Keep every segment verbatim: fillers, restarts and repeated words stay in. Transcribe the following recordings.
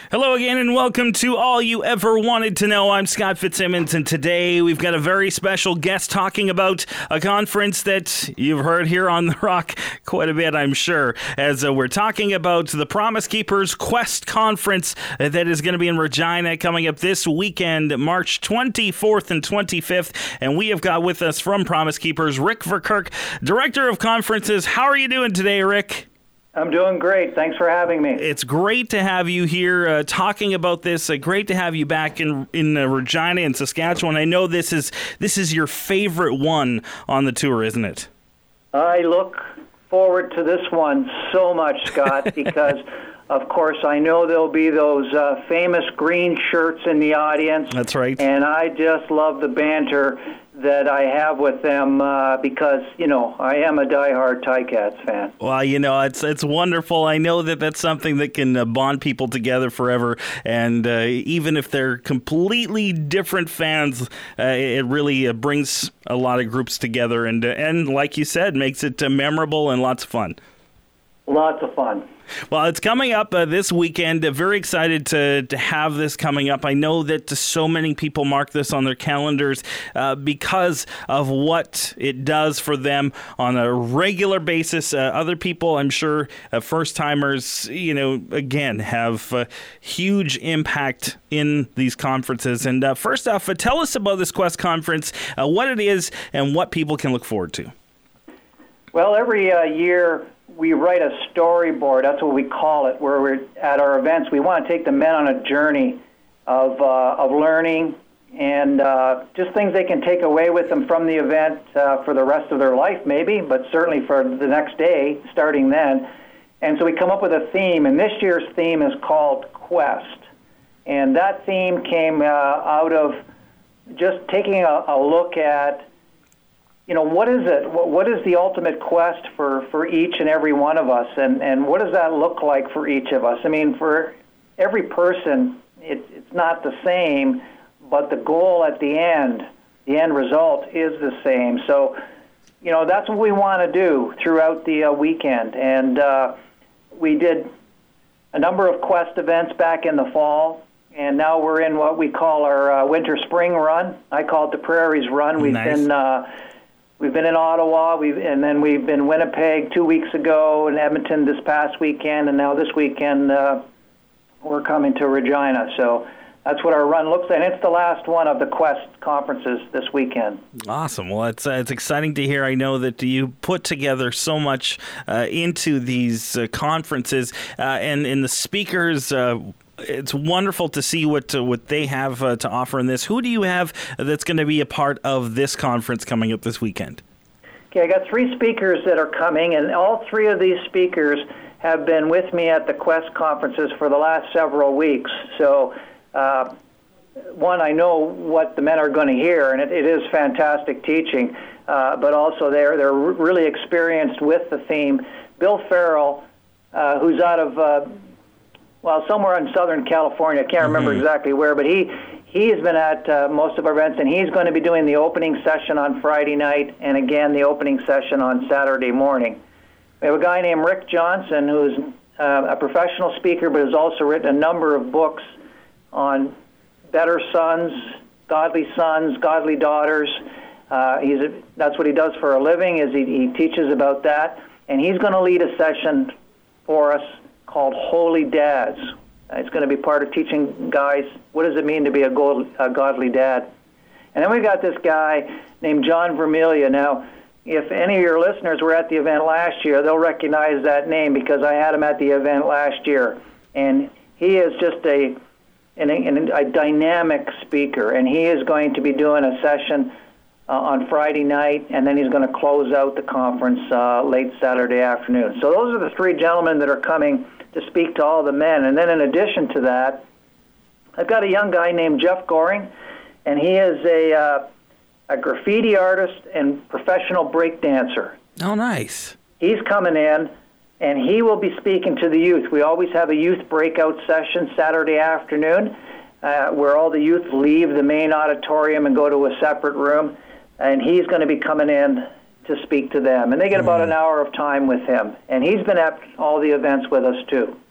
Hello again and welcome to All You Ever Wanted to Know. I'm Scott Fitzsimmons, and today we've got a very special guest talking about a conference that you've heard here on The Rock quite a bit, I'm sure, as uh, we're talking about the Promise Keepers Quest Conference uh, that is going to be in Regina coming up this weekend, March twenty-fourth and twenty-fifth. And we have got with us from Promise Keepers, Rick Verkerk, Director of Conferences. How are you doing today, Rick? I'm doing great. Thanks for having me. It's great to have you here uh, talking about this. Uh, great to have you back in in uh, Regina and Saskatchewan. I know this is this is your favorite one on the tour, isn't it? I look forward to this one so much, Scott, because, of course, I know there'll be those uh, famous green shirts in the audience. That's right. And I just love the banter that I have with them uh, because, you know, I am a diehard Ticats fan. Well, you know, it's it's wonderful. I know that that's something that can uh, bond people together forever. And uh, even if they're completely different fans, uh, it really uh, brings a lot of groups together. And, uh, and like you said, makes it uh, memorable and lots of fun. Lots of fun. Well, it's coming up uh, this weekend. Uh, very excited to to have this coming up. I know that so many people mark this on their calendars uh, because of what it does for them on a regular basis. Uh, other people, I'm sure, uh, first-timers, you know, again, have uh, huge impact in these conferences. And uh, first off, uh, tell us about this Quest Conference, uh, what it is, and what people can look forward to. Well, every uh, year we write a storyboard. That's what we call it, where we're at our events. We want to take the men on a journey of uh, of learning and uh, just things they can take away with them from the event uh, for the rest of their life, maybe, but certainly for the next day, starting then. And so we come up with a theme, and this year's theme is called Quest. And that theme came uh, out of just taking a, a look at, you know, what is it? What is the ultimate quest for, for each and every one of us? And, and what does that look like for each of us? I mean, for every person, it, it's not the same, but the goal at the end, the end result is the same. So, you know, that's what we want to do throughout the uh, weekend. And uh, we did a number of Quest events back in the fall, and now we're in what we call our uh, winter-spring run. I call it the Prairies Run. We've Nice. been... Uh, We've been in Ottawa, we've, and then we've been Winnipeg two weeks ago, and Edmonton this past weekend, and now this weekend uh, we're coming to Regina. So that's what our run looks like, and it's the last one of the Quest conferences this weekend. Awesome. Well, it's uh, it's exciting to hear. I know that you put together so much uh, into these uh, conferences, uh, and, and the speakers. Uh, It's wonderful to see what uh, what they have uh, to offer in this. Who do you have that's going to be a part of this conference coming up this weekend? Okay, I got three speakers that are coming, and all three of these speakers have been with me at the Quest conferences for the last several weeks. So, uh, one, I know what the men are going to hear, and it, it is fantastic teaching, uh, but also they're, they're really experienced with the theme. Bill Farrell, uh, who's out of... Uh, Well, somewhere in Southern California, I can't remember mm-hmm. exactly where, but he he has been at uh, most of our events, and he's going to be doing the opening session on Friday night, and again the opening session on Saturday morning. We have a guy named Rick Johnson, who's uh, a professional speaker, but has also written a number of books on better sons, godly sons, godly daughters. Uh, he's a, that's what he does for a living. Is he, he teaches about that, and he's going to lead a session for us called Holy Dads. It's going to be part of teaching guys what does it mean to be a, gold, a godly dad. And then we got this guy named John Vermiglia. Now, if any of your listeners were at the event last year, they'll recognize that name because I had him at the event last year. And he is just a, an, an, a dynamic speaker, and he is going to be doing a session Uh, on Friday night, and then he's going to close out the conference uh, late Saturday afternoon. So those are the three gentlemen that are coming to speak to all the men. And then in addition to that, I've got a young guy named Jeff Goring, and he is a, uh, a graffiti artist and professional break dancer. Oh, nice. He's coming in, and he will be speaking to the youth. We always have a youth breakout session Saturday afternoon uh, where all the youth leave the main auditorium and go to a separate room. And he's going to be coming in to speak to them. And they get about an hour of time with him. And he's been at all the events with us, too.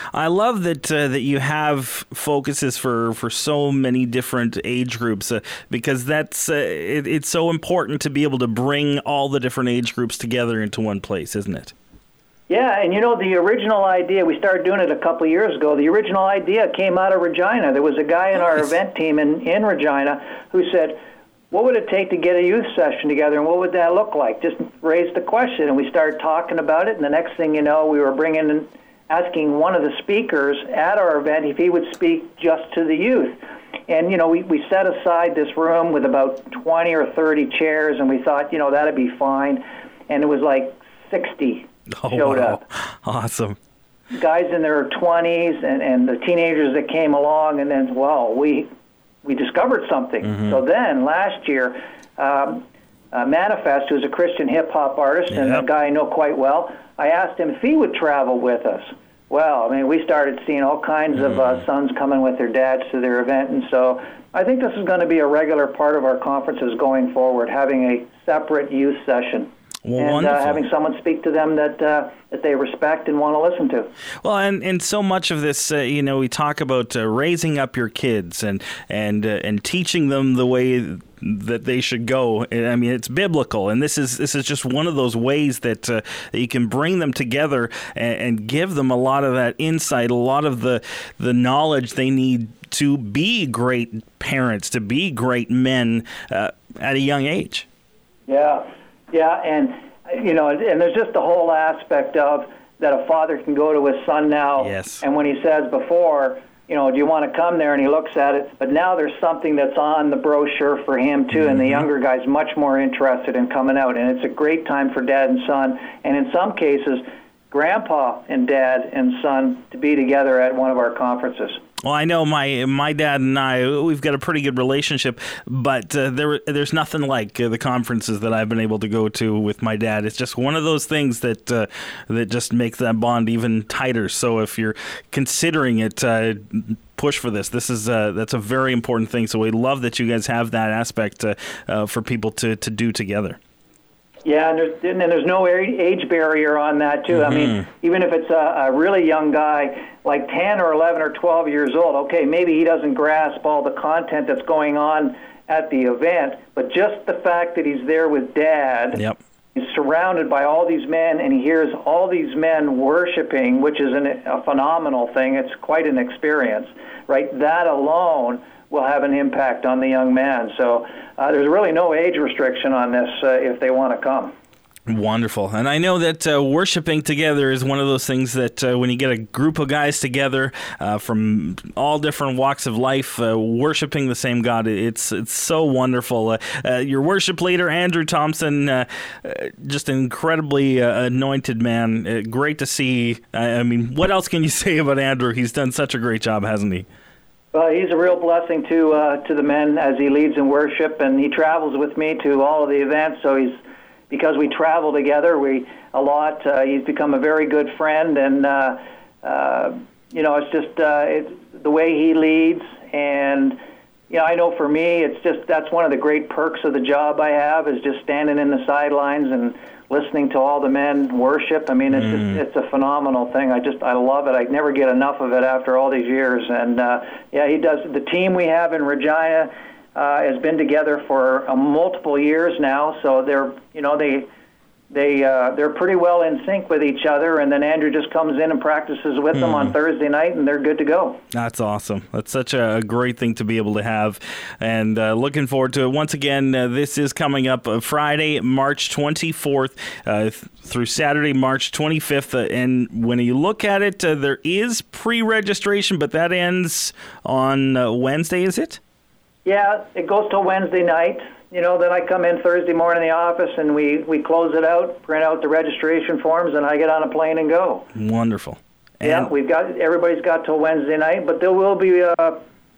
I love that uh, that you have focuses for, for so many different age groups uh, because that's uh, it, it's so important to be able to bring all the different age groups together into one place, isn't it? Yeah, and you know, the original idea, we started doing it a couple of years ago, the original idea came out of Regina. There was a guy in our Nice. event team in, in Regina who said, what would it take to get a youth session together, and what would that look like? Just raised the question, and we started talking about it, and the next thing you know, we were bringing in, asking one of the speakers at our event if he would speak just to the youth. And, you know, we, we set aside this room with about twenty or thirty chairs, and we thought, you know, that'd be fine. And it was like sixty Oh, showed wow. up. Awesome. Guys in their twenties and, and the teenagers that came along, and then, well, we we discovered something. Mm-hmm. So then, last year, um, uh, Manifest, who's a Christian hip-hop artist Yep. and a guy I know quite well, I asked him if he would travel with us. Well, I mean, we started seeing all kinds mm. of uh, sons coming with their dads to their event, and so I think this is going to be a regular part of our conferences going forward, having a separate youth session. Well, and uh, having someone speak to them that uh, that they respect and want to listen to. Well, and, and so much of this, uh, you know, we talk about uh, raising up your kids and and uh, and teaching them the way that they should go. I mean, it's biblical, and this is this is just one of those ways that, uh, that you can bring them together and, and give them a lot of that insight, a lot of the the knowledge they need to be great parents, to be great men uh, at a young age. Yeah. Yeah, and, you know, and there's just the whole aspect of that a father can go to his son now, yes. and when he says before, you know, do you want to come there, and he looks at it, but now there's something that's on the brochure for him, too, mm-hmm. and the younger guy's much more interested in coming out, and it's a great time for dad and son, and in some cases, grandpa and dad and son to be together at one of our conferences. Well, I know my my dad and I, we've got a pretty good relationship, but uh, there there's nothing like uh, the conferences that I've been able to go to with my dad. It's just one of those things that uh, that just makes that bond even tighter. So if you're considering it, uh, push for this. This is uh, that's a very important thing. So we love that you guys have that aspect uh, uh, for people to, to do together. Yeah, and there's, and there's no age barrier on that, too. Mm-hmm. I mean, even if it's a, a really young guy, like ten or eleven or twelve years old, okay, maybe he doesn't grasp all the content that's going on at the event, but just the fact that he's there with dad, yep. he's surrounded by all these men, and he hears all these men worshiping, which is an, a phenomenal thing. It's quite an experience, right? That alone will have an impact on the young man. So uh, there's really no age restriction on this uh, if they want to come. Wonderful. And I know that uh, worshiping together is one of those things that uh, when you get a group of guys together uh, from all different walks of life, uh, worshiping the same God, it's it's so wonderful. Uh, uh, your worship leader, Andrew Thompson, uh, uh, just an incredibly uh, anointed man. Uh, great to see. I, I mean, what else can you say about Andrew? He's done such a great job, hasn't he? Well, he's a real blessing to uh, to the men as he leads in worship, and he travels with me to all of the events. So he's because we travel together, we a lot. Uh, he's become a very good friend, and uh, uh, you know, it's just uh, it's the way he leads. And you know, I know for me, it's just that's one of the great perks of the job I have is just standing in the sidelines and listening to all the men worship. I mean, it's mm. just, it's a phenomenal thing. I just I love it. I never get enough of it after all these years. And uh, yeah, he does. The team we have in Regina uh, has been together for uh, multiple years now. So they're you know they they uh, they're pretty well in sync with each other. And then Andrew just comes in and practices with mm. them on Thursday night, and they're good to go. That's awesome. That's such a great thing to be able to have, and uh, looking forward to it. Once again, uh, this is coming up uh, Friday, March twenty-fourth uh, th- through Saturday, March twenty-fifth. Uh, and when you look at it, uh, there is pre-registration, but that ends on uh, Wednesday, is it? Yeah, it goes till Wednesday night. You know, then I come in Thursday morning in the office, and we, we close it out, print out the registration forms, and I get on a plane and go. Wonderful. And yeah, we've got everybody's got till Wednesday night, but there will be uh,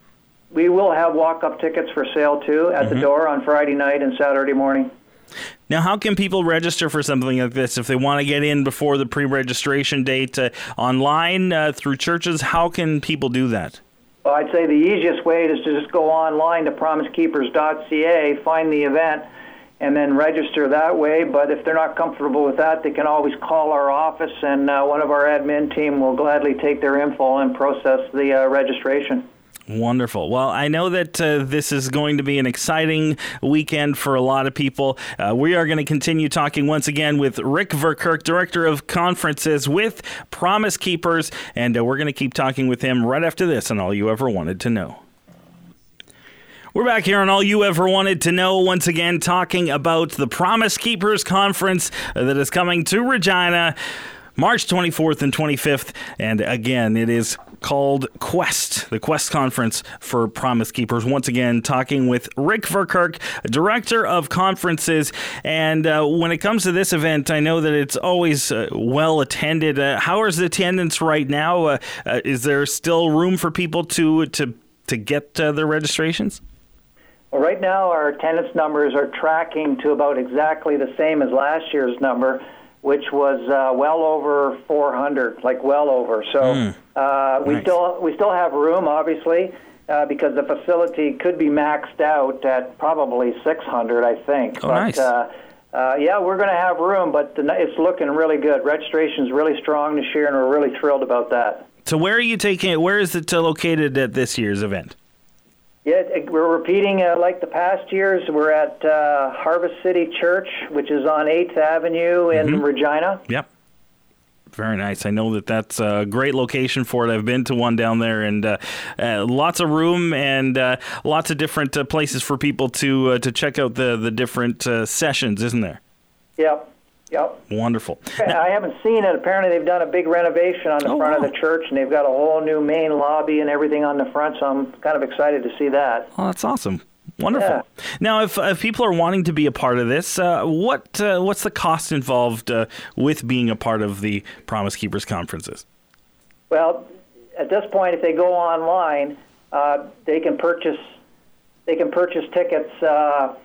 we will have walk-up tickets for sale too at mm-hmm. the door on Friday night and Saturday morning. Now, how can people register for something like this if they want to get in before the pre-registration date uh, online uh, through churches? How can people do that? Well, I'd say the easiest way is to just go online to promise keepers dot c a, find the event, and then register that way. But if they're not comfortable with that, they can always call our office, and uh, one of our admin team will gladly take their info and process the uh, registration. Wonderful. Well, I know that uh, this is going to be an exciting weekend for a lot of people. Uh, we are going to continue talking once again with Rick Verkerk, Director of Conferences with Promise Keepers, and uh, we're going to keep talking with him right after this on All You Ever Wanted to Know. We're back here on All You Ever Wanted to Know, once again talking about the Promise Keepers Conference that is coming to Regina March twenty-fourth and twenty-fifth. And again, it is called Quest, the Quest Conference for Promise Keepers. Once again, talking with Rick Verkerk, Director of Conferences. And uh, when it comes to this event, I know that it's always uh, well attended. Uh, how is the attendance right now? Uh, uh, is there still room for people to to to get uh, their registrations? Well, right now our attendance numbers are tracking to about exactly the same as last year's number, which was uh, well over four hundred, like well over. So mm. uh, we nice. still we still have room, obviously, uh, because the facility could be maxed out at probably six hundred, I think. Oh, but, nice. Uh, uh, yeah, we're going to have room, but the, it's looking really good. Registration's really strong this year, and we're really thrilled about that. So where are you taking it? Where is it uh, located at this year's event? Yeah, we're repeating uh, like the past years. We're at uh, Harvest City Church, which is on eighth Avenue in mm-hmm. Regina. Yep. Very nice. I know that that's a great location for it. I've been to one down there, and uh, uh, lots of room and uh, lots of different uh, places for people to uh, to check out the, the different uh, sessions, isn't there? Yep. Yep. Wonderful. I haven't seen it. Apparently they've done a big renovation on the oh, front wow. of the church, and they've got a whole new main lobby and everything on the front, so I'm kind of excited to see that. Oh, that's awesome. Wonderful. Yeah. Now, if, if people are wanting to be a part of this, uh, what uh, what's the cost involved uh, with being a part of the Promise Keepers conferences? Well, at this point, if they go online, uh, they can purchase they can purchase tickets. Uh,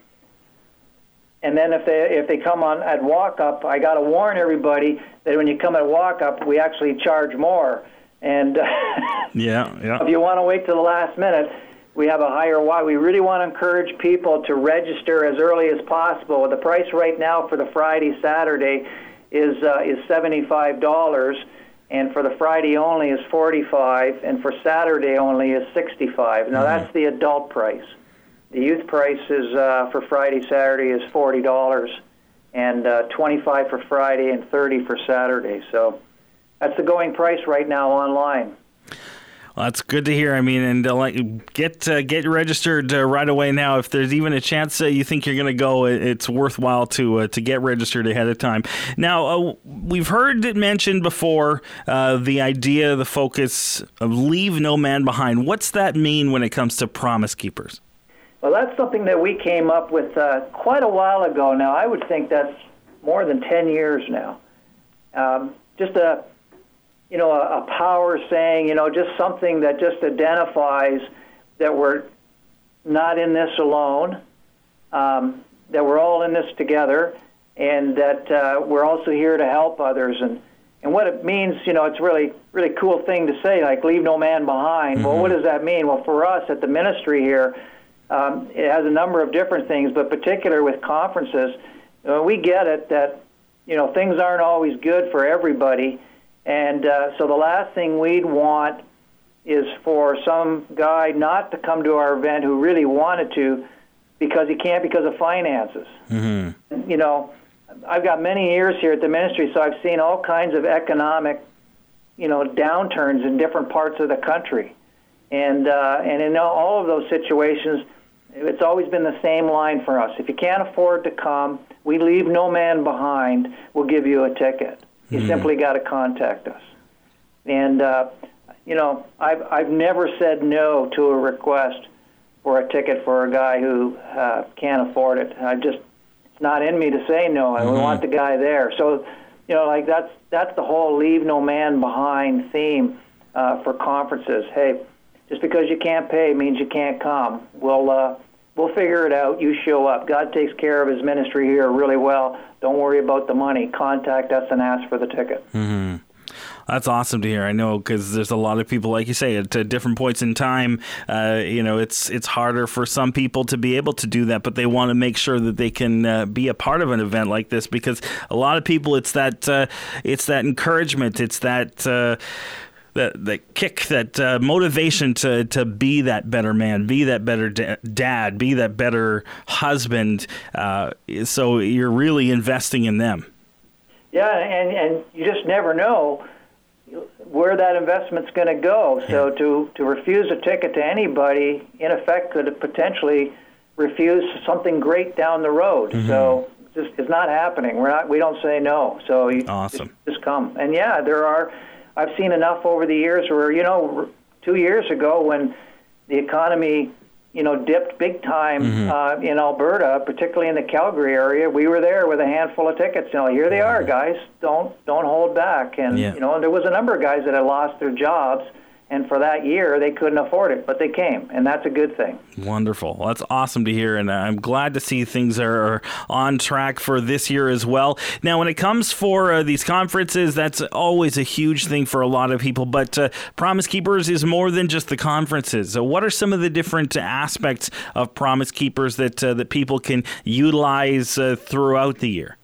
And then if they if they come on at walk-up, I got to warn everybody that when you come at walk-up, we actually charge more. And uh, yeah, yeah. if you want to wait till the last minute, we have a higher why. We really want to encourage people to register as early as possible. The price right now for the Friday, Saturday is uh, is seventy-five dollars, and for the Friday only is forty-five dollars, and for Saturday only is sixty-five dollars. Now, mm-hmm. that's the adult price. The youth price is uh, for Friday, Saturday is forty dollars, and uh, twenty-five dollars for Friday and thirty dollars for Saturday. So that's the going price right now online. Well, that's good to hear. I mean, and uh, like, get uh, get registered uh, right away now. If there's even a chance uh, you think you're going to go, it's worthwhile to uh, to get registered ahead of time. Now, uh, we've heard it mentioned before, uh, the idea, the focus of leave no man behind. What's that mean when it comes to Promise Keepers? Well, that's something that we came up with uh, quite a while ago now. I would think that's more than ten years now. Um, just a, you know, a, a power saying, you know, just something that just identifies that we're not in this alone, um, that we're all in this together, and that uh, we're also here to help others. And, and what it means, you know, it's really, really cool thing to say, like, leave no man behind. Mm-hmm. Well, what does that mean? Well, for us at the ministry here, Um, it has a number of different things, but particular with conferences, uh, we get it that, you know, things aren't always good for everybody. And uh, so the last thing we'd want is for some guy not to come to our event who really wanted to because he can't because of finances. Mm-hmm. You know, I've got many years here at the ministry, so I've seen all kinds of economic, you know, downturns in different parts of the country. And uh, and in all of those situations, it's always been the same line for us. If you can't afford to come, we leave no man behind. We'll give you a ticket. You mm. simply got to contact us. And, uh, you know, I've, I've never said no to a request for a ticket for a guy who uh, can't afford it. I just, it's not in me to say no. Mm-hmm. We want the guy there. So, you know, like that's, that's the whole leave no man behind theme uh, for conferences. Hey, just because you can't pay means you can't come. We'll uh, we'll figure it out. You show up. God takes care of his ministry here really well. Don't worry about the money. Contact us and ask for the ticket. Mm-hmm. That's awesome to hear. I know, because there's a lot of people, like you say, at, at different points in time, uh, you know, it's it's harder for some people to be able to do that, but they want to make sure that they can uh, be a part of an event like this, because a lot of people, it's that uh, it's that encouragement, it's that uh, that that kick, that uh, motivation to to be that better man, be that better da- dad, be that better husband. Uh, so you're really investing in them. Yeah, and and you just never know where that investment's going to go. So yeah. to, to refuse a ticket to anybody, in effect, could potentially refuse something great down the road. Mm-hmm. So it's just it's not happening. We're not. We don't say no. So you awesome. just, just come. And yeah, there are. I've seen enough over the years where, you know, two years ago when the economy, you know, dipped big time mm-hmm. uh, in Alberta, particularly in the Calgary area. We were there with a handful of tickets. You know, here they are, guys. Don't don't hold back. And yeah. you know, and there was a number of guys that had lost their jobs, and for that year they couldn't afford it, but they came, and that's a good thing. Wonderful. Well, that's awesome to hear, and I'm glad to see things are on track for this year as well. Now, when it comes for uh, these conferences, that's always a huge thing for a lot of people, but uh, Promise Keepers is more than just the conferences. So what are some of the different aspects of Promise Keepers that uh, that people can utilize uh, throughout the year?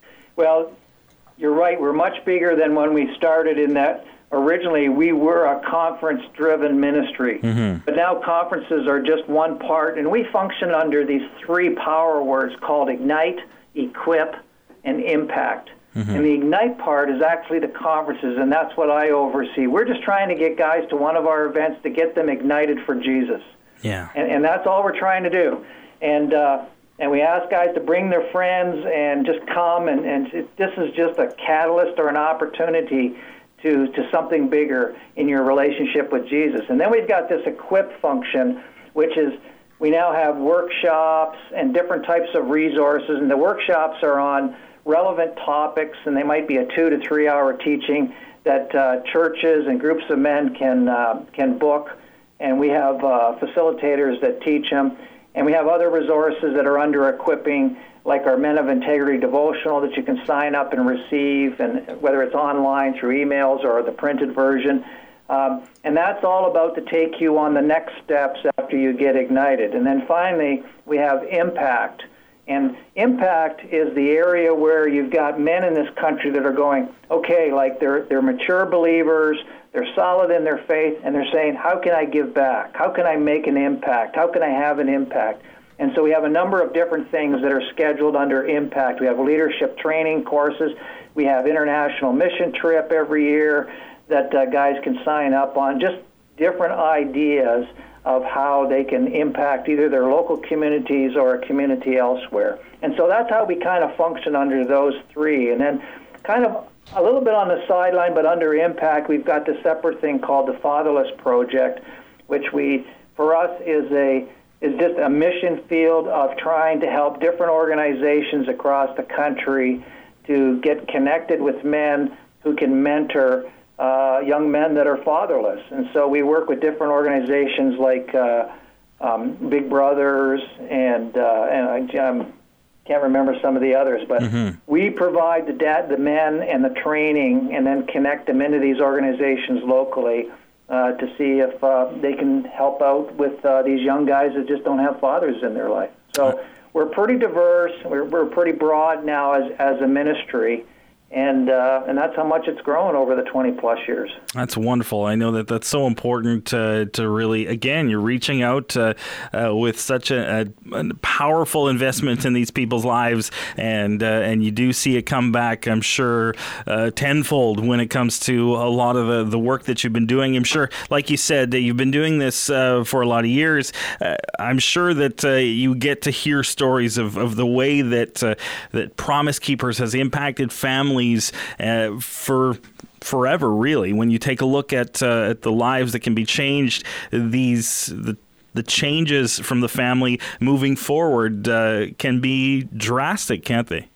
Well, you're right. We're much bigger than when we started in that. Originally, we were a conference-driven ministry, mm-hmm. but now conferences are just one part, and we function under these three power words called Ignite, Equip, and Impact. Mm-hmm. And the Ignite part is actually the conferences, and that's what I oversee. We're just trying to get guys to one of our events to get them ignited for Jesus. Yeah, and, and that's all we're trying to do. And uh, and we ask guys to bring their friends and just come, and, and it, this is just a catalyst or an opportunity to, to something bigger in your relationship with Jesus. And then we've got this equip function, which is we now have workshops and different types of resources, and the workshops are on relevant topics, and they might be a two to three hour teaching that uh, churches and groups of men can uh, can book, and we have uh, facilitators that teach them, and we have other resources that are under equipping, like our Men of Integrity devotional that you can sign up and receive, and whether it's online through emails or the printed version. Um, and that's all about to take you on the next steps after you get ignited. And then finally, we have Impact. And Impact is the area where you've got men in this country that are going, okay, like they're they're mature believers, they're solid in their faith, and they're saying, how can I give back? How can I make an impact? How can I have an impact? And so we have a number of different things that are scheduled under Impact. We have leadership training courses. We have international mission trip every year that uh, guys can sign up on, just different ideas of how they can impact either their local communities or a community elsewhere. And so that's how we kind of function under those three. And then kind of a little bit on the sideline, but under Impact, we've got this separate thing called the Fatherless Project, which we, for us, is a is just a mission field of trying to help different organizations across the country to get connected with men who can mentor uh, young men that are fatherless. And so we work with different organizations like uh, um, Big Brothers and, uh, and I um, can't remember some of the others, but mm-hmm. we provide the dad, the men and the training, and then connect them into these organizations locally Uh, to see if uh, they can help out with uh, these young guys that just don't have fathers in their life. So we're pretty diverse. We're, we're pretty broad now as, as a ministry. And uh, and that's how much it's grown over the twenty plus years. That's wonderful. I know that that's so important uh, to really, again, you're reaching out uh, uh, with such a, a, a powerful investment in these people's lives, and uh, and you do see it come back, I'm sure, uh, tenfold when it comes to a lot of the, the work that you've been doing. I'm sure, like you said, that you've been doing this uh, for a lot of years. Uh, I'm sure that uh, you get to hear stories of, of the way that uh, that Promise Keepers has impacted families Uh, for forever, really. When you take a look at uh, at the lives that can be changed, these the the changes from the family moving forward uh, can be drastic, can't they?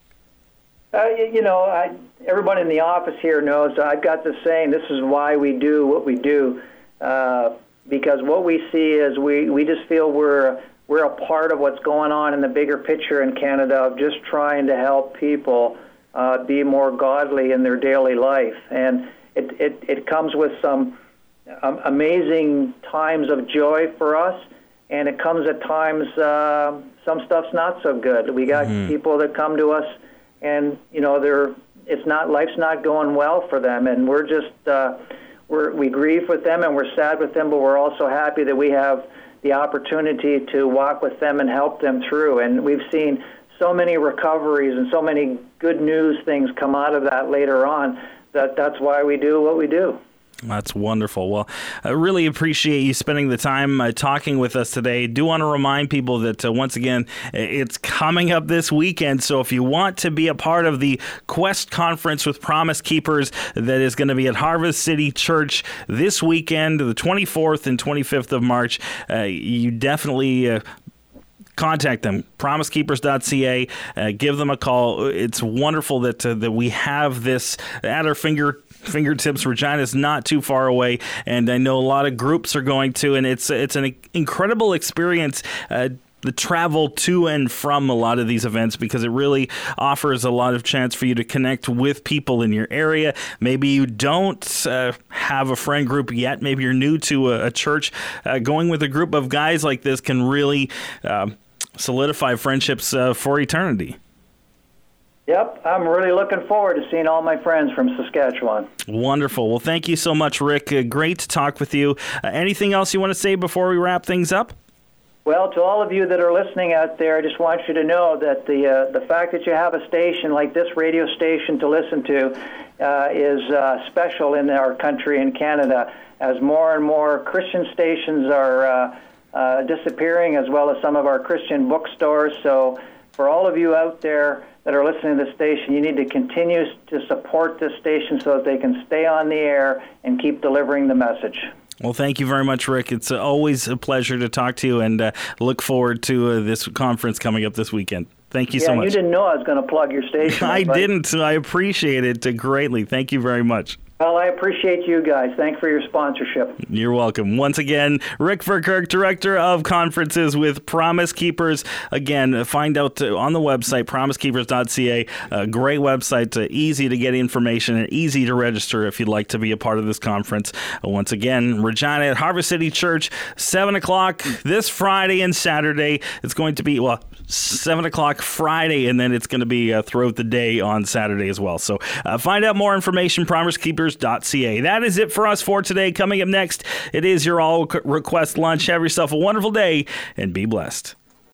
Uh, you know, I, everybody in the office here knows I've got the saying, this is why we do what we do, uh, because what we see is we, we just feel we're we're a part of what's going on in the bigger picture in Canada of just trying to help people Uh, be more godly in their daily life. And it, it, it comes with some um, amazing times of joy for us, and it comes at times uh, some stuff's not so good. We got mm-hmm. people that come to us, and you know they're it's not life's not going well for them, and we're just uh, we're we grieve with them and we're sad with them, but we're also happy that we have the opportunity to walk with them and help them through. And we've seen so many recoveries and so many good news things come out of that later on that that's why we do what we do. That's wonderful. Well, I really appreciate you spending the time uh, talking with us today. Do want to remind people that, uh, once again, it's coming up this weekend. So if you want to be a part of the Quest Conference with Promise Keepers that is going to be at Harvest City Church this weekend, the twenty-fourth and twenty-fifth of March, uh, you definitely... Uh, Contact them, promise keepers dot c a. Uh, give them a call. It's wonderful that uh, that we have this at our finger fingertips. Regina's not too far away, and I know a lot of groups are going to, and it's it's an incredible experience. Uh, the travel to and from a lot of these events, because it really offers a lot of chance for you to connect with people in your area. Maybe you don't uh, have a friend group yet. Maybe you're new to a, a church. Uh, going with a group of guys like this can really uh, solidify friendships uh, for eternity. Yep, I'm really looking forward to seeing all my friends from Saskatchewan. Wonderful. Well, thank you so much, Rick. Uh, great to talk with you. Uh, anything else you want to say before we wrap things up? Well, to all of you that are listening out there, I just want you to know that the uh, the fact that you have a station like this radio station to listen to uh, is uh, special in our country in Canada, as more and more Christian stations are uh, uh, disappearing, as well as some of our Christian bookstores. So for all of you out there that are listening to this station, you need to continue to support this station so that they can stay on the air and keep delivering the message. Well, thank you very much, Rick. It's always a pleasure to talk to you, and uh, look forward to uh, this conference coming up this weekend. Thank you yeah, so much. You didn't know I was going to plug your station. I didn't. I appreciate it greatly. Thank you very much. Well, I appreciate you guys. Thanks for your sponsorship. You're welcome. Once again, Rick Verkerk, Director of Conferences with Promise Keepers. Again, find out on the website, promise keepers dot c a. A great website, uh, easy to get information and easy to register if you'd like to be a part of this conference. Uh, once again, Regina at Harvest City Church, seven o'clock this Friday and Saturday. It's going to be, well, seven o'clock Friday, and then it's going to be uh, throughout the day on Saturday as well. So uh, find out more information, promise keepers dot c a. That is it for us for today. Coming up next, it is your All Request Lunch. Have yourself a wonderful day and be blessed.